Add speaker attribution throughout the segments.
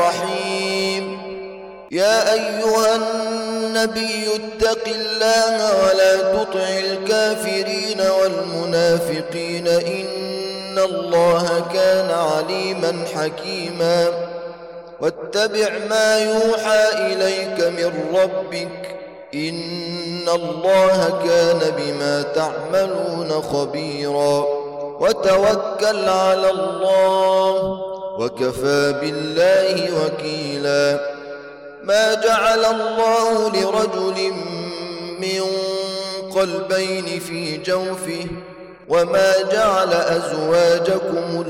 Speaker 1: الرحيم. يا أيها النبي اتق الله ولا تطع الكافرين والمنافقين إن الله كان عليما حكيما. واتبع ما يوحى إليك من ربك إن الله كان بما تعملون خبيرا. وتوكل على الله وكفى بالله وكيلا. ما جعل الله لرجل من قلبين في جوفه وما جعل أزواجكم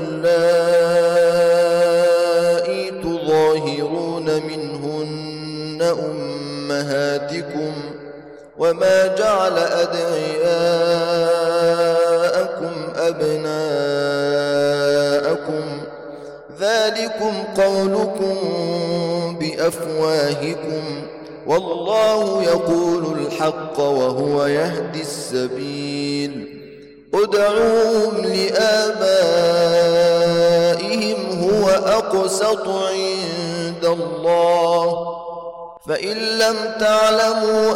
Speaker 1: اللائي تظاهرون منهن أمهاتكم وما جعل أدعياءكم أبناءكم ذلكم قولكم بأفواهكم والله يقول الحق وهو يهدي السبيل. ادعوهم لآبائهم هو أقسط عند الله فإن لم تعلموا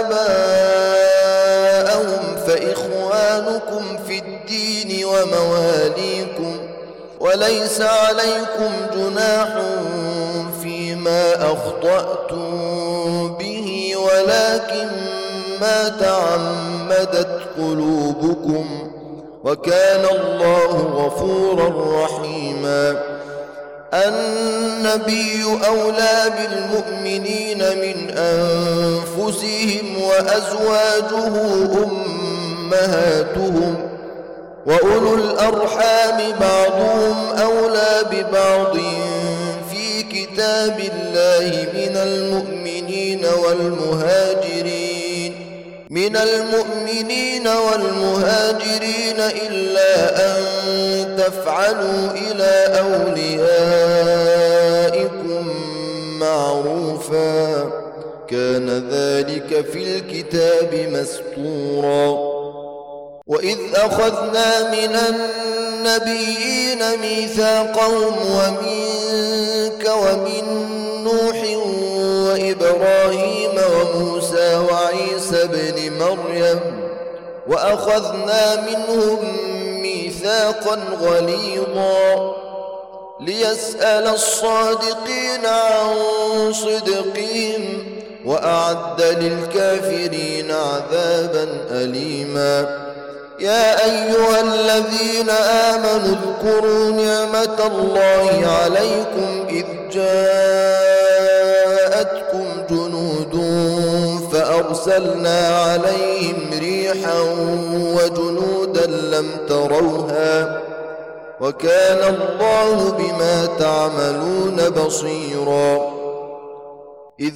Speaker 1: آباءهم فإخوانكم في الدين ومواليكم وليس عليكم جناح فيما أخطأتم به ولكن ما تعمدت قلوبكم وكان الله غفورا رحيما. النبي أولى بالمؤمنين من أنفسهم وأزواجه أمهاتهم وأولو الأرحام بعضهم أولى ببعض في كتاب الله من المؤمنين والمهاجرين إلا أن تفعلوا إلى أوليائكم معروفا كان ذلك في الكتاب مسطورا. وإذ أخذنا من النبيين ميثاقهم ومنك ومن نوح وإبراهيم وموسى وعيسى بن مريم وأخذنا منهم ميثاقا غليظا ليسأل الصادقين عن صدقهم وأعد للكافرين عذابا أليما. يا أيها الذين آمنوا اذكروا نعمة الله عليكم إذ جاءتكم جنود فأرسلنا عليهم ريحا وجنودا لم تروها وكان الله بما تعملون بصيرا. إذ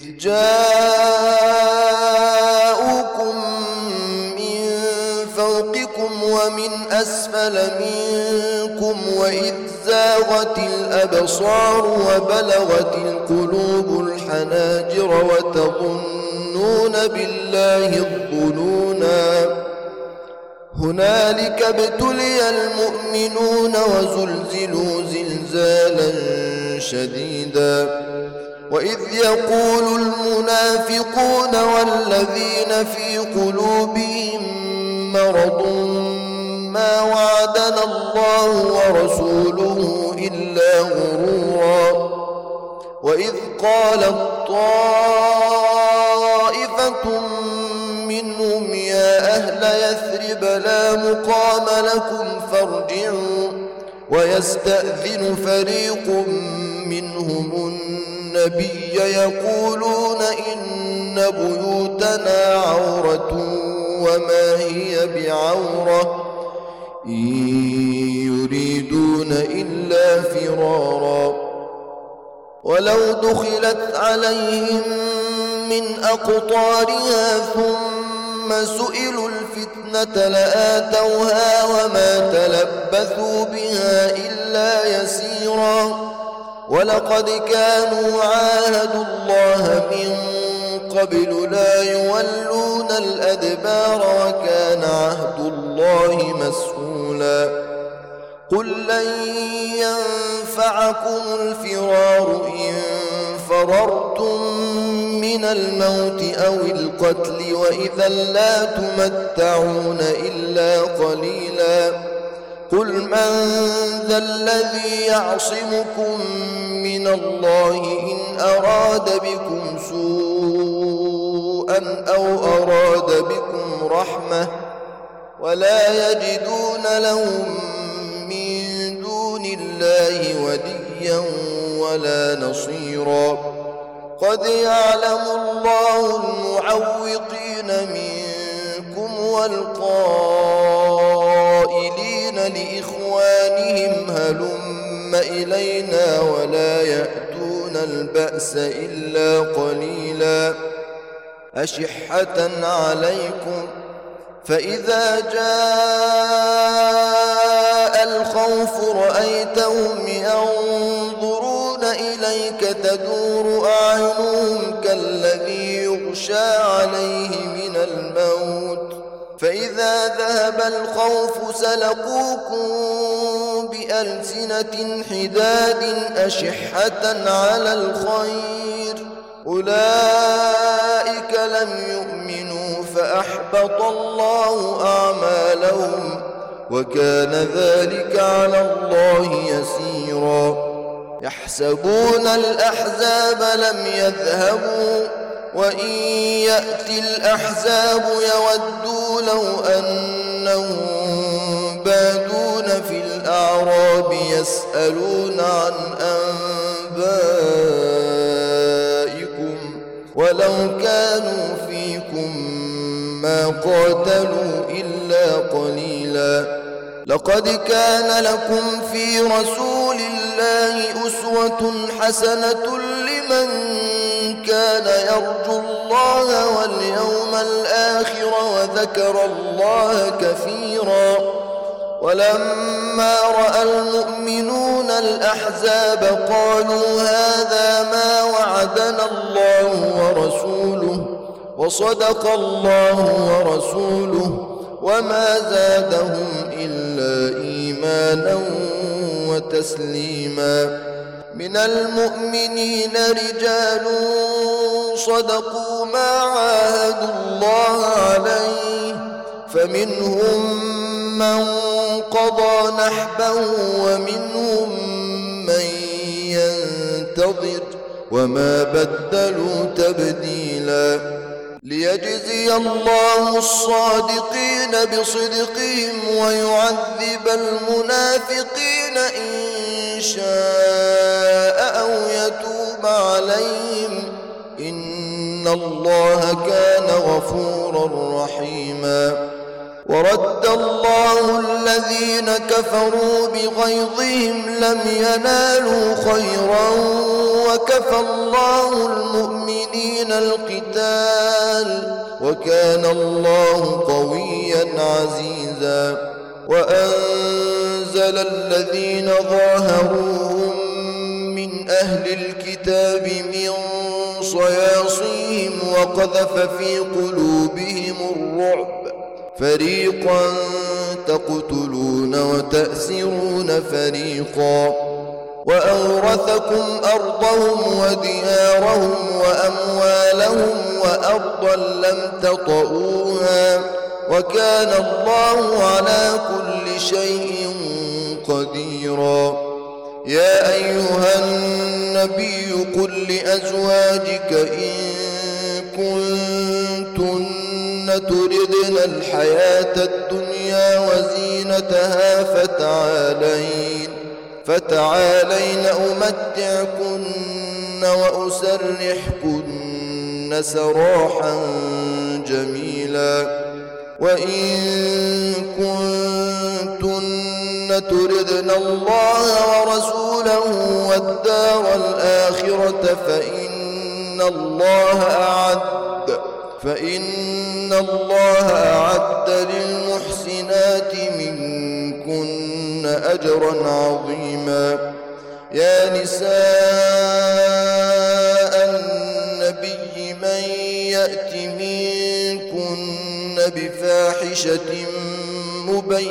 Speaker 1: جاءوكم من فوقكم ومن أسفل منكم وإذ زاغت الأبصار وبلغت القلوب الحناجر وتظنون بالله الظنونا هنالك ابتلي المؤمنون وزلزلوا زلزالا شديدا. وإذ يقول المنافقون والذين في قلوبهم مرض ما وعدنا الله ورسوله إلا غرورا. وإذ قالت طائفة منهم يا أهل يثرب لا مقام لكم فارجعوا ويستأذن فريق منهم النبي يقولون إن بيوتنا عورة وما هي بعورة إن يريدون إلا فرارا. ولو دخلت عليهم من أقطارها ثم سئلوا الفتنة لآتوها وما تلبثوا بها إلا يسيرا. ولقد كانوا عاهدوا الله من قبل لا يولون الأدبار وكان عهد الله مسؤولا. قل لن ينفعكم الفرار إن فررتم من الموت أو القتل وإذا لا تمتعون إلا قليلا قل من ذا الذي يعصمكم من الله إن أراد بكم سوءا أو أراد بكم رحمة ولا يجدون لهم من دون الله وليا ولا نصيرا قد يعلم الله المعوقين منكم والقائلين لإخوانهم هلم إلينا ولا يأتون البأس إلا قليلا أشحة عليكم فإذا جاء الخوف رأيتهم ينظرون إليك تدور أعينهم كالذي يغشى عليه من الموت فإذا ذهب الخوف سلقوكم بألسنة حداد أشحة على الخير أولئك لم يؤمنوا فأحبط الله أعمالهم وكان ذلك على الله يسيرا يحسبون الأحزاب لم يذهبوا وإن يأتي الأحزاب يودوا لو أنهم بادون في الأعراب يسألون عن أنبائكم ولو كانوا فيكم ما قاتلوا إلا قليلا لقد كان لكم في رسول الله أسوة حسنة لمن كان يرجو الله واليوم الآخر وذكر الله كثيرا ولما رأى المؤمنون الأحزاب قالوا هذا ما وعدنا الله ورسوله وصدق الله ورسوله وما زادهم إلا إيمانا وتسليما من المؤمنين رجال صدقوا ما عاهدوا الله عليه فمنهم من قضى نحبه ومنهم من ينتظر وما بدلوا تبديلا ليجزي الله الصادقين بصدقهم ويعذب المنافقين إن شاء أو يتوب عليهم إن الله كان غفورا رحيما ورد الله الذين كفروا بغيظهم لم ينالوا خيرا وكفى الله المؤمنين القتال وكان الله قويا عزيزا وأنزل الذين ظاهروهم من أهل الكتاب من صياصيهم وقذف في قلوبهم الرعب فريقا تقتلون وتأسرون فريقا وأورثكم أرضهم وديارهم وأموالهم وأرضا لم تطئوها وكان الله على كل شيء قديرا يا أيها النبي قل لأزواجك إن كنتن تردن الحياة الدنيا وزينتها فتعالين أمتعكن وأسرحكن سراحا جميلا وإن كنتن تردن الله ورسوله والدار الآخرة فإن الله أعد للمحسنات منكن أجرا عظيما يا نساء النبي من يأت منكن بفاحشة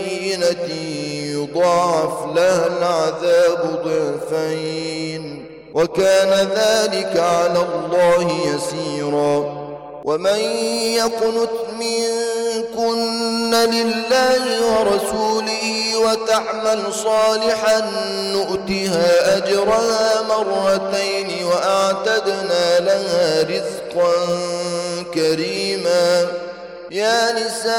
Speaker 1: مبينة يضاعف لها العذاب ضعفين وكان ذلك على الله يسيرا. ومن يقنت منكن لله ورسوله وتعمل صالحا نؤتها أجرها مرتين وأعتدنا لها رزقا كريما. يا نساء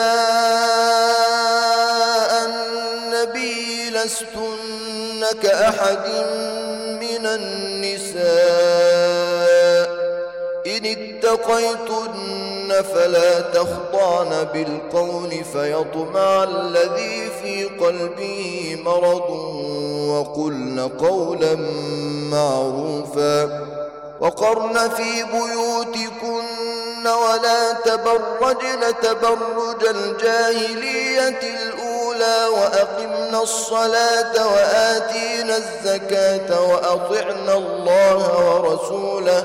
Speaker 1: النبي لستن كأحد من النساء إن اتقيتن فلا تخضعن بالقول فيطمع الذي في قلبه مرض وقلن قولا معروفا. وقرن في بيوتكن ولا تبرجن تبرج الجاهلية الأولى وأقمنا الصلاة وآتينا الزكاة وأطعنا الله ورسوله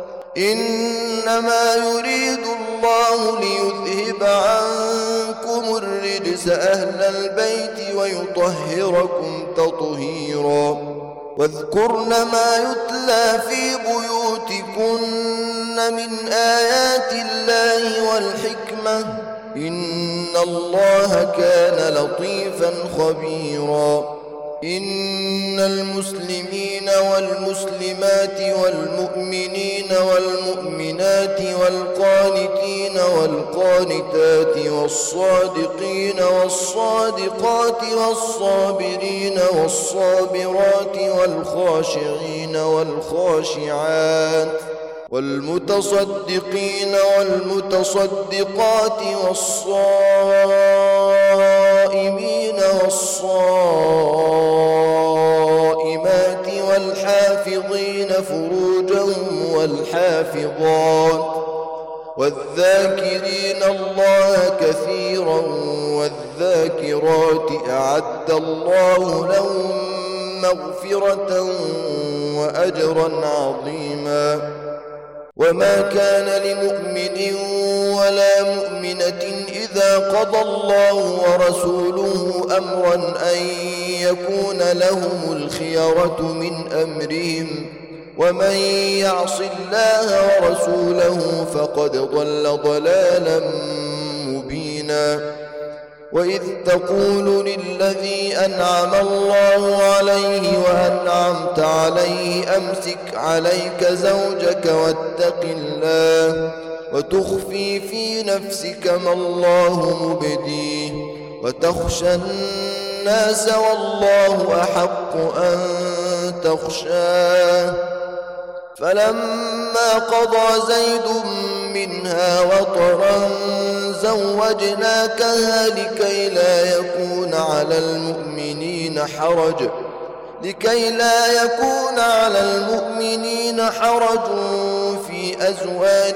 Speaker 1: إنما يريد الله ليذهب عنكم الرجس أهل البيت ويطهركم تطهيرا. واذكرن ما يتلى في بيوتكن من آيات الله والحكمة إن الله كان لطيفا خبيرا. إن المسلمين والمسلمات والمؤمنين والمؤمنات والقانتين والقانتات والصادقين والصادقات والصابرين والصابرات والخاشعين والخاشعات والمتصدقين والمتصدقات والصائمين والصائمات والحافظين فروجهم والحافظات والذاكرين الله كثيرا والذاكرات أعد الله لهم مغفرة وأجرا عظيما. وما كان لمؤمن ولا مؤمنة إذا قضى الله ورسوله أمرا أن يكون لهم الخيرة من أمرهم ومن يعص الله ورسوله فقد ضل ضلالا مبينا. وإذ تقول للذي أنعم الله عليه وأنعمت عليه أمسك عليك زوجك واتق الله وتخفي في نفسك ما الله مبديه وتخشى الناس والله أحق أن تخشاه. فلما قضى زيد منها وطرا زوجناكها لكي لا يكون على المؤمنين حرج في أزواج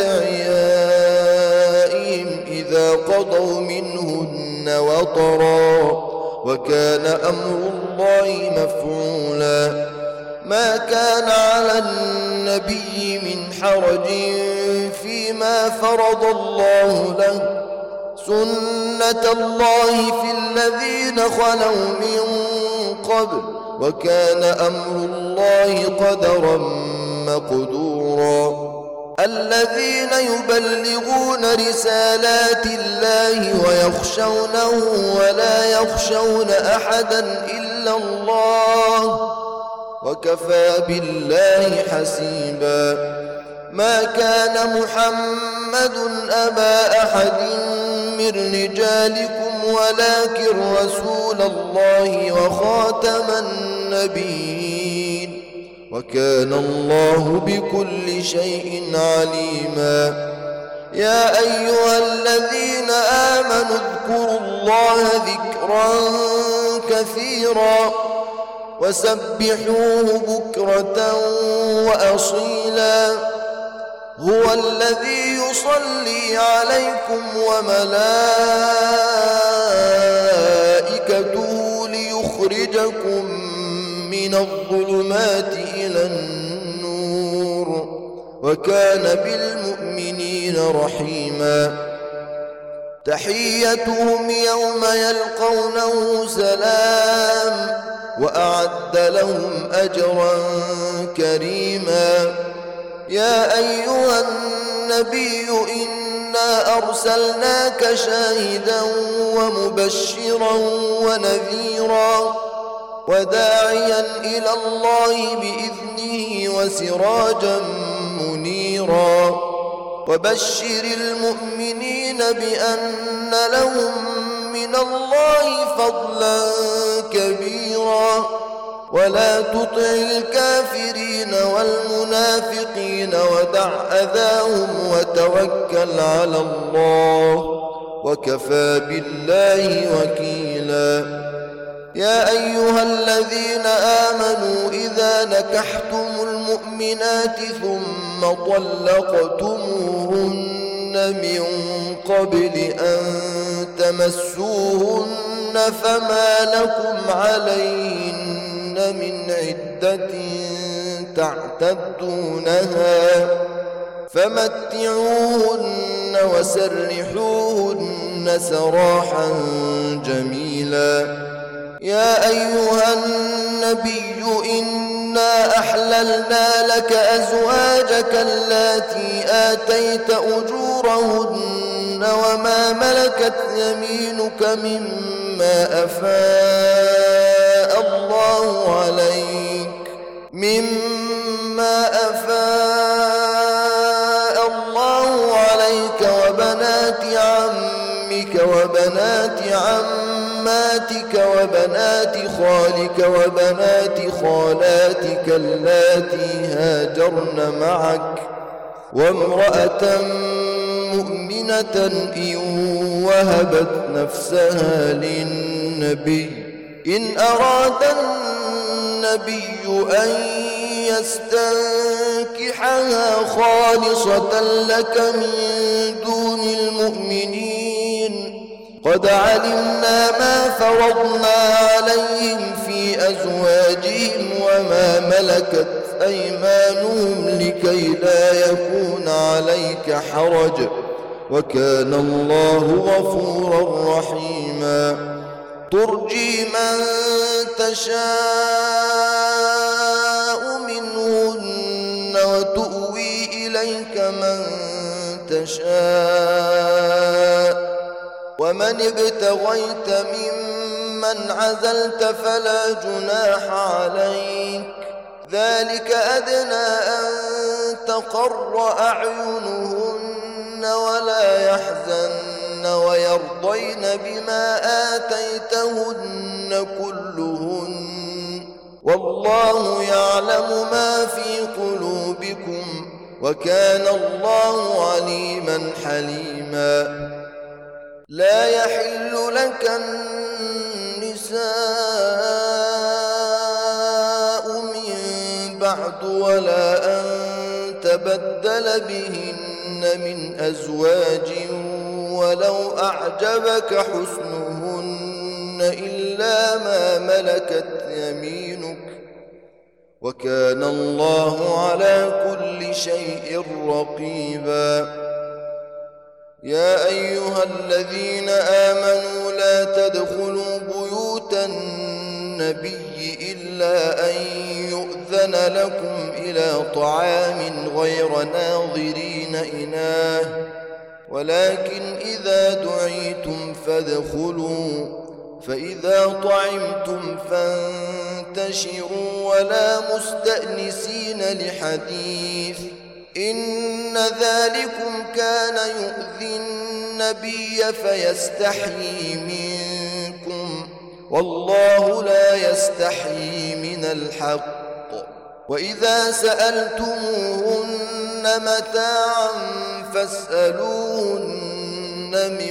Speaker 1: أدعيائهم إذا قضوا منهن وطرا وكان أمر الله مفعولا. ما كان على النبي من حرج فيما فرض الله له سنة الله في الذين خلوا من قبل وكان أمر الله قدرا مقدورا. الذين يبلغون رسالات الله ويخشونه ولا يخشون أحدا إلا الله وكفى بالله حسيبا. ما كان محمد أبا أحد من رجالكم ولكن رسول الله وخاتم النبيين وكان الله بكل شيء عليما. يا أيها الذين آمنوا اذكروا الله ذكرا كثيرا وسبحوه بكرة وأصيلا. هو الذي يصلي عليكم وملائكته ليخرجكم من الظلمات إلى النور وكان بالمؤمنين رحيما. تحيتهم يوم يلقونه سلام وأعد لهم أجرا كريما. يا أيها النبي إنا أرسلناك شاهدا ومبشرا ونذيرا وداعيا إلى الله بإذنه وسراجا منيرا. وبشر المؤمنين بأن لهم من الله فضلا كبيرا. ولا تطع الكافرين والمنافقين ودع أذاهم وتوكل على الله وكفى بالله وكيلا. يا أيها الذين آمنوا إذا نكحتم المؤمنات ثم طلقتموهن من قبل أن تمسوهن فما لكم عليهن من عدة تعتدونها فمتعوهن وسرحوهن سراحا جميلا. يا أيها النبي إنا أحللنا لك أزواجك اللاتي آتيت أجورهن وما ملكت يمينك مما أفاء الله عليك وبنات عمك وبنات عماتك وبنات خالك وبنات خالاتك اللاتي هاجرن معك وامرأة مؤمنة إن وهبت نفسها للنبي إن أراد النبي أن يستنكحها خالصة لك من دون المؤمنين. قد علمنا ما فرضنا عليهم في أزواجهم وما ملكت أيمانهم لكي لا يكون عليك حرج وكان الله غفورا رحيما. ترجي من تشاء منهن وتؤوي إليك من تشاء ومن ابتغيت ممن عزلت فلا جناح عليك ذلك أدنى أن تقر أعينهن ولا يحزن ويرضين بما آتيتهن كلهن والله يعلم ما في قلوبكم وكان الله عليما حليما. لا يحل لك النساء من بعد ولا أن تبدل بهن من أزواج ولو أعجبك حسنهن إلا ما ملكت يمينك وكان الله على كل شيء رقيبا. يا أيها الذين آمنوا لا تدخلوا بيوت النبي إلا أن يؤذن لكم إلى طعام غير ناظرين إناه ولكن إذا دعيتم فادخلوا فإذا طعمتم فانتشروا ولا مستأنسين لحديث إن ذلكم كان يؤذي النبي فيستحيي منكم والله لا يستحيي من الحق. وإذا سألتموهن متاعا فاسألوهن من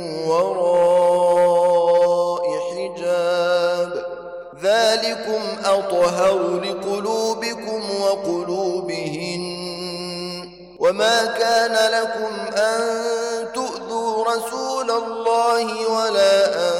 Speaker 1: وراء حجاب ذلكم أطهر لقلوبكم وقلوبهن. وما كان لكم أن تؤذوا رسول الله ولا أن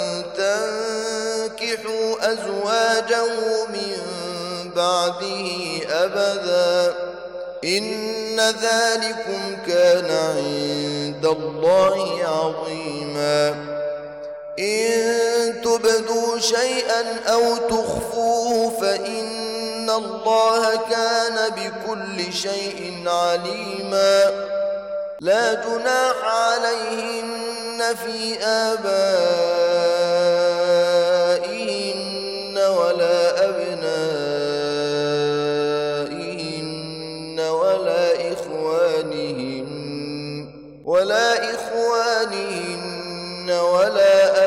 Speaker 1: تنكحوا أزواجه من بعده أبدا إن ذلكم كان عند الله عظيما. إن تبدوا شيئا أو تخفوه فإن الله كان بكل شيء عليما. لا جناح عليهن في آبائهن ولا أبنائهن ولا إخوانهن ولا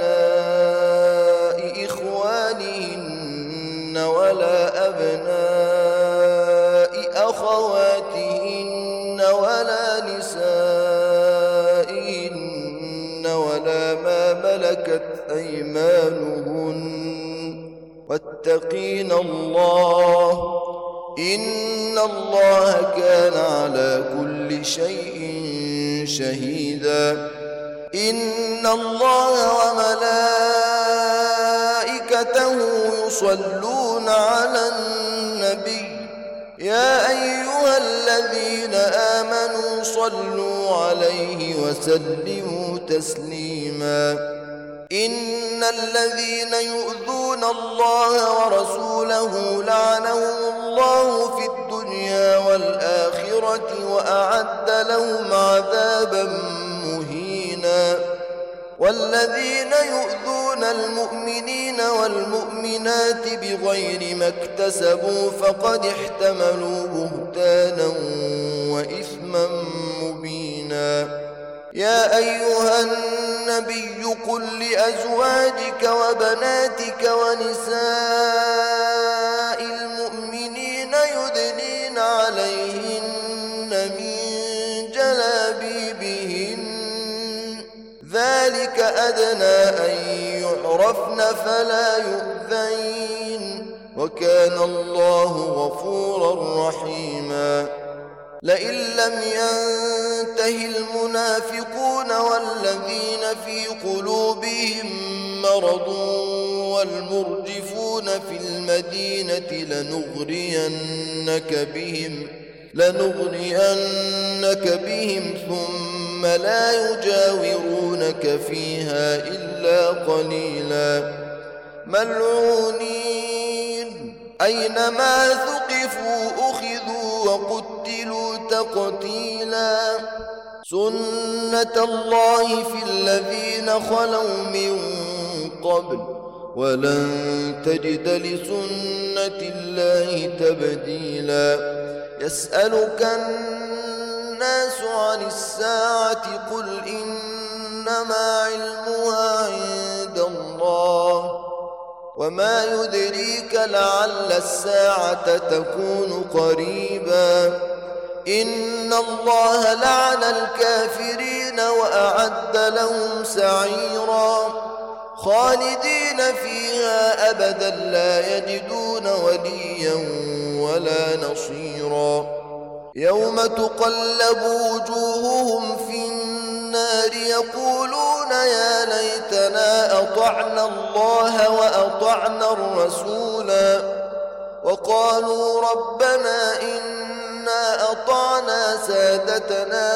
Speaker 1: أبناء إخوانهن ولا أبناء أخواتهن ولا نسائهن ولا ما ملكت أيمانهن واتقين الله إن الله كان على كل شيء شهيدا. إن الله وملائكته يصلون على النبي يا أيها الذين آمنوا صلوا عليه وسلموا تسليما. إن الذين يؤذون الله ورسوله لعنهم الله في الدنيا والآخرة وأعد لهم عذابا مهينا. والذين يؤذون المؤمنين والمؤمنات بغير ما اكتسبوا فقد احتملوا بهتانا وإثما مبينا. يا أيها النبي قل لأزواجك وبناتك ونساء المؤمنين يدنين عليهن من جلابيبهن ذلك أدنى أن يعرفن فلا يؤذين وكان الله غفورا رحيما. لئن لم ينته المنافقون والذين في قلوبهم مرض والمرجفون في المدينة لنغرينك بهم ثم لا يجاورونك فيها إلا قليلا. ملعونين أينما ثقفوا أخذوا وقتلوا تقتيلا. سنة الله في الذين خلوا من قبل ولن تجد لسنة الله تبديلا. يسألك الناس عن الساعة قل إنما علمها عند الله وما يدريك لعل الساعة تكون قريبا. إن الله لعن الكافرين وأعد لهم سعيرا خالدين فيها أبدا لا يجدون وليا ولا نصيرا. يوم تقلب وجوههم في النار يقولون يا ليتنا أطعنا الله وأطعنا الرسولا وقالوا ربنا إنا أطعنا سادتنا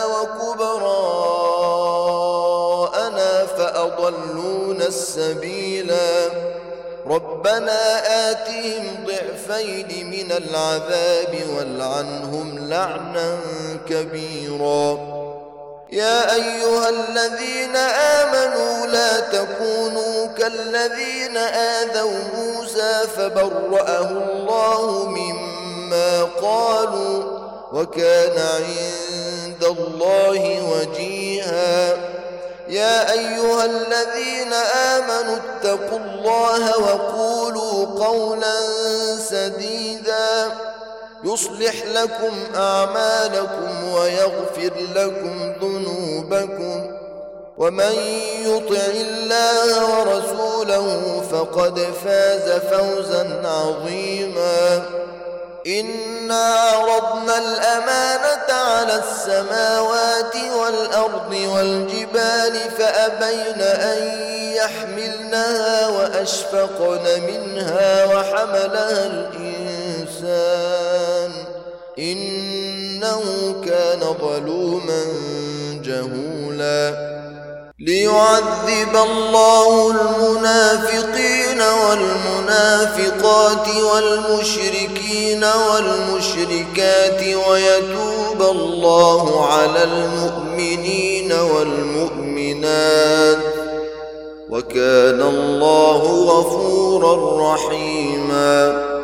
Speaker 1: وكبراءنا فأضلونا السبيلا. ربنا آتهم ضعفين من العذاب والعنهم لعنا كبيرا. يا أيها الذين آمنوا لا تكونوا كالذين آذوا موسى فبرأه الله مما قالوا وكان عند الله وجيها. يا أيها الذين آمنوا اتقوا الله وقولوا قولا سديدا يصلح لكم أعمالكم ويغفر لكم ذنوبكم ومن يطع الله ورسوله فقد فاز فوزا عظيما. إنا عرضنا الأمانة على السماوات والأرض والجبال فأبين أن يحملنها وأشفقن منها وحملها الإنسان إنه كان ظلوما جهولا. ليعذب الله المنافقين والمنافقات والمشركين والمشركات ويتوب الله على المؤمنين والمؤمنات وكان الله غفورا رحيما.